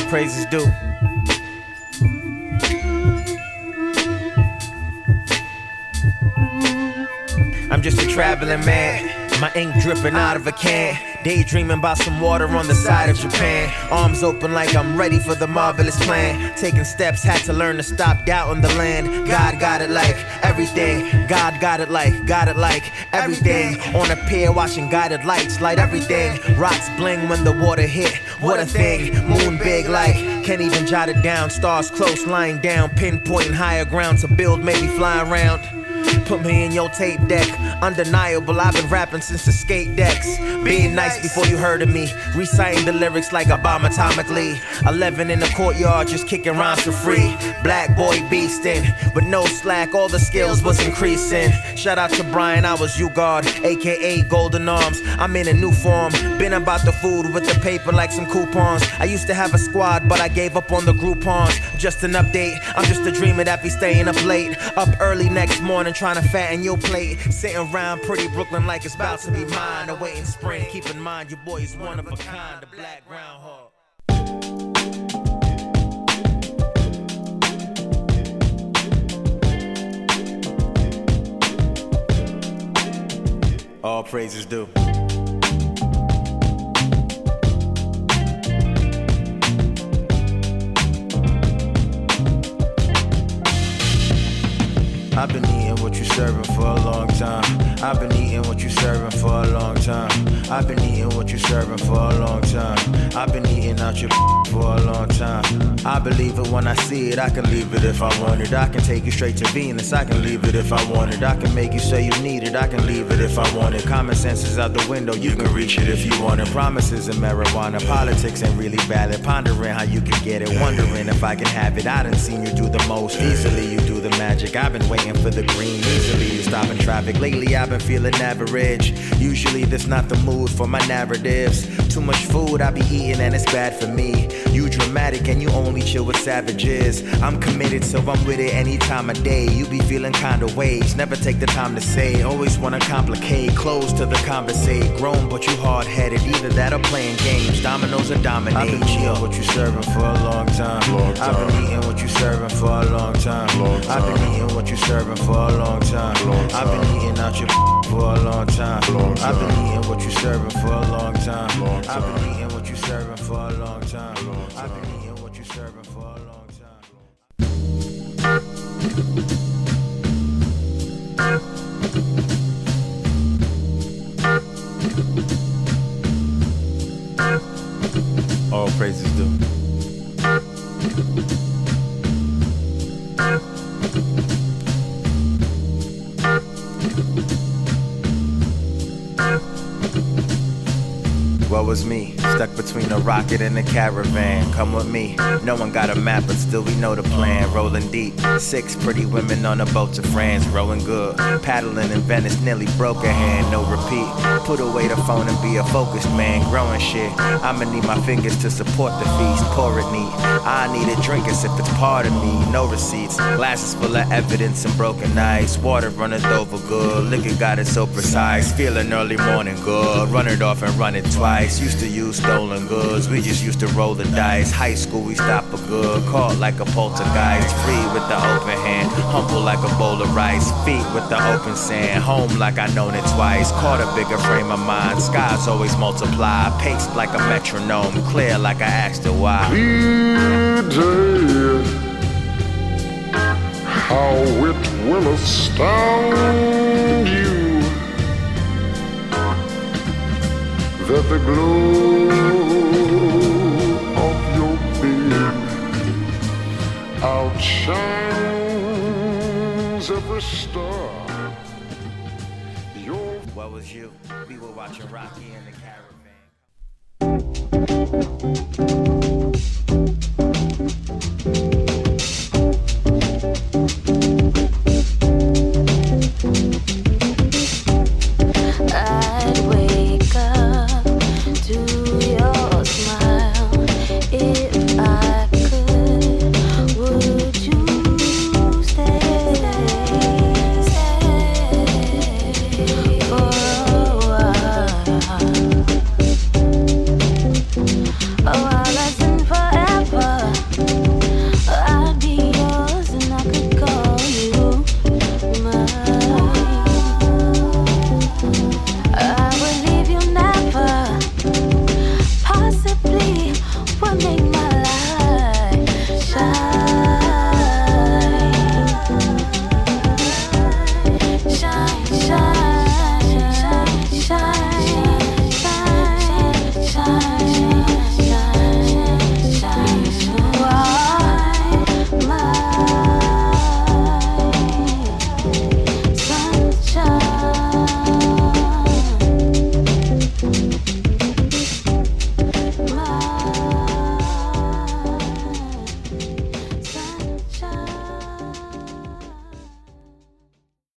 praises due. I'm just a traveling man, my ink dripping out of a can. Daydreaming about some water on the side of Japan. Arms open like I'm ready for the marvelous plan. Taking steps, had to learn to stop doubting the land. God got it like everything. God got it like everything. On a pier watching guided lights light everything. Rocks bling when the water hit, what a thing. Moon big like, can't even jot it down. Stars close, lying down, pinpointing higher ground to build, maybe fly around. Put me in your tape deck, undeniable, I've been rapping since the skate decks. Being nice before you heard of me, reciting the lyrics like a bomb atomically. 11 in the courtyard, just kicking rhymes for free. Black boy beastin', with no slack, all the skills was increasing. Shout out to Brian, I was U-Guard, aka Golden Arms. I'm in a new form, been about the food with the paper like some coupons. I used to have a squad, but I gave up on the Groupons. Just an update, I'm just a dreamer that be staying up late. Up early next morning, trying to fatten your plate. Sitting around pretty Brooklyn like it's about to be mine. Awaiting spring, keep in mind your boy is one of a kind. The black groundhog. All praises due. I've been eating what you serving for a long time. I've been eating what you serving for a long time. I've been eating what you serving for a long time. I've been eating out your for a long time. I believe it when I see it. I can leave it if I want it. I can take you straight to Venus. I can leave it if I want it. I can make you say you need it. I can leave it if I want it. Common sense is out the window. You can reach it if you want it. Promises and marijuana. Politics ain't really valid. Pondering how you can get it. Wondering if I can have it. I done seen you do the most. Easily you do the magic. I've been waiting for the green. Easily you stopping traffic. Lately I've been feeling average. Usually that's not the mood for my narratives. Too much food I be eating and it's bad for me. You dramatic and you only chill with savages. I'm committed so I'm with it any time of day. You be feeling kinda ways, never take the time to say. Always wanna complicate, close to the conversate. Grown but you hard-headed, either that or playing games. Dominoes or dominate. I've been eating what you serving for a long time. I've been eating what you serving for a long time. I've been eating what you serving for a long time. I've been eating out your for a long time. I've been eating what you serving for a long time. I've been eating what you serving for a long time. I've been eating what you serving for a long time. All praises due. What was me? Stuck between a rocket and a caravan. Come with me. No one got a map, but still we know the plan. Rolling deep. 6 pretty women on a boat to France. Rowing good. Paddling in Venice, nearly broke a hand. No repeat. Put away the phone and be a focused man. Growing shit. I'ma need my fingers to support the feast. Pour it neat. I need a drink as if it's part of me. No receipts. Glasses full of evidence and broken ice. Water running over good. Liquor got it so precise. Feeling early morning good. Run it off and run it twice. Used to use stolen goods, we just used to roll the dice. High school we stop for good, caught like a poltergeist. Free with the open hand, humble like a bowl of rice. Feet with the open sand, home like I known it twice. Caught a bigger frame of mind, skies always multiply. Paced like a metronome, clear like I asked her why. Clear day, how it will astound you that the glow of your being outshines every star. What was you? We were watching Rocky and the Caravan.